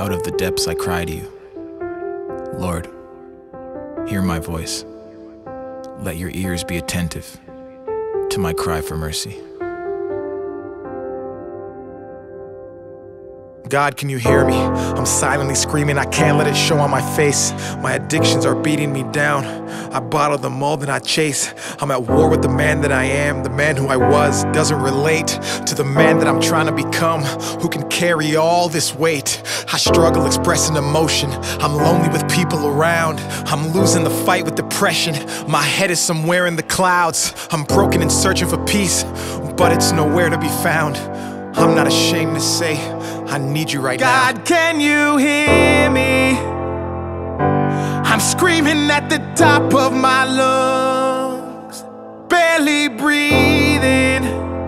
Out of the depths I cry to you. Lord, hear my voice. Let your ears be attentive to my cry for mercy. God, can you hear me? I'm silently screaming, I can't let it show on my face. My addictions are beating me down. I bottle them all, then I chase. I'm at war with the man that I am. The man who I was doesn't relate to the man that I'm trying to become, who can carry all this weight. I struggle expressing emotion. I'm lonely with people around. I'm losing the fight with depression. My head is somewhere in the clouds. I'm broken and searching for peace, but it's nowhere to be found. I'm not ashamed to say I need you right now. God, can you hear me? I'm screaming at the top of my lungs, barely breathing,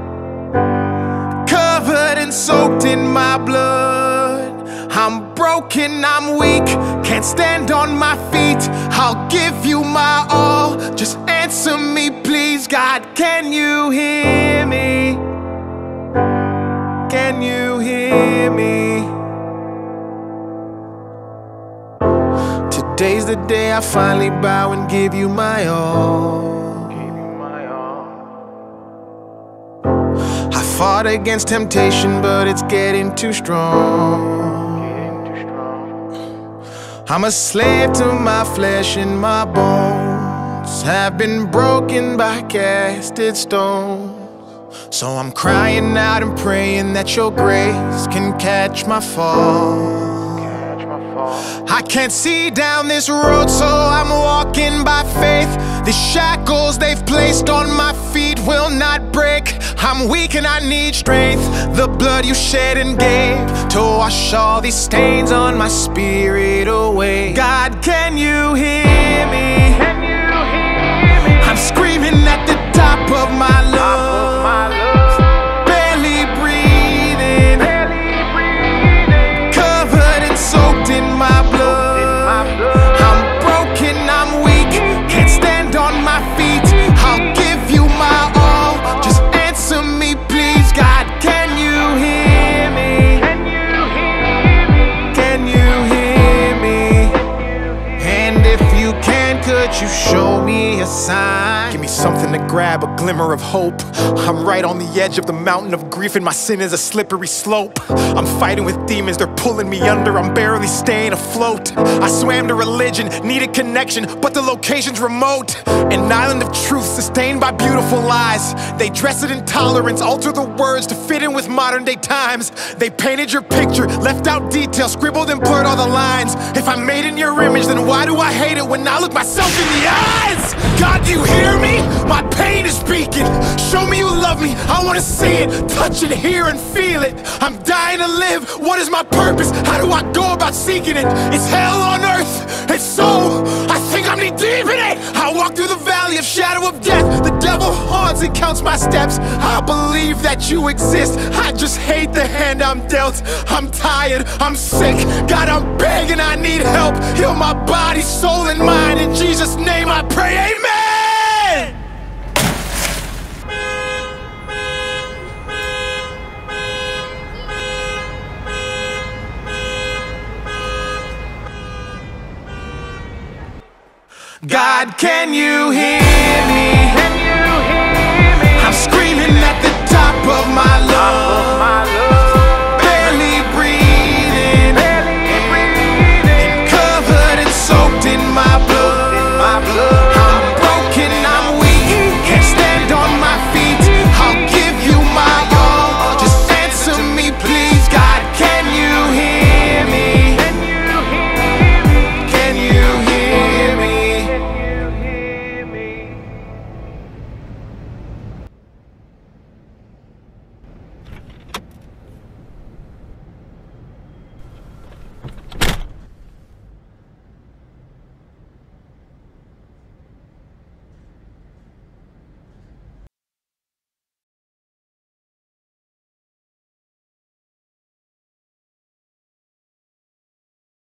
covered and soaked in my blood. I'm broken, I'm weak, can't stand on my feet. I'll give you my all, just answer me please. God, can you hear me? Can you hear me? Today's the day I finally bow and give you my all. I fought against temptation, but it's getting too strong. I'm a slave to my flesh and my bones have been broken by casted stones. So I'm crying out and praying that your grace can catch my fall. I can't see down this road, so I'm walking by faith. The shackles they've placed on my feet will not break. I'm weak and I need strength. The blood you shed and gave to wash all these stains on my spirit away. God, can you hear me? I'm screaming at the top of my lungs, barely breathing, covered and soaked in my blood. I'm broken, I'm weak, can't stand on my feet. I'll give you my all, just answer me please. God, can you hear me? Can you hear me? And if you can, could you show me a sign? Give me something to grab, a glimmer of hope. I'm right on the edge of the mountain of grief, and my sin is a slippery slope. I'm fighting with demons, they're pulling me under. I'm barely staying afloat. I swam to religion, needed connection, but the location's remote. An island of truth sustained by beautiful lies. They dress it in tolerance, alter the words to fit in with modern day times. They painted your picture, left out details, scribbled and blurred all the lines. If I'm made in your image, then why do I hate it when I look myself in the eyes? God, you hear me? My pain is speaking. Show me you love me. I wanna see it, touch it, hear and feel it. I'm dying to live. What is my purpose? How do I go about seeking it? It's hell on earth. It's so, I think I'm knee deep in it. I walk through the valley of shadow of death. The devil haunts and counts my steps. I believe that you exist. I just hate the hand I'm dealt. I'm tired, I'm sick. God, I'm begging, I need help. Heal my body, soul and mind. In Jesus' name I pray, amen. God, can you hear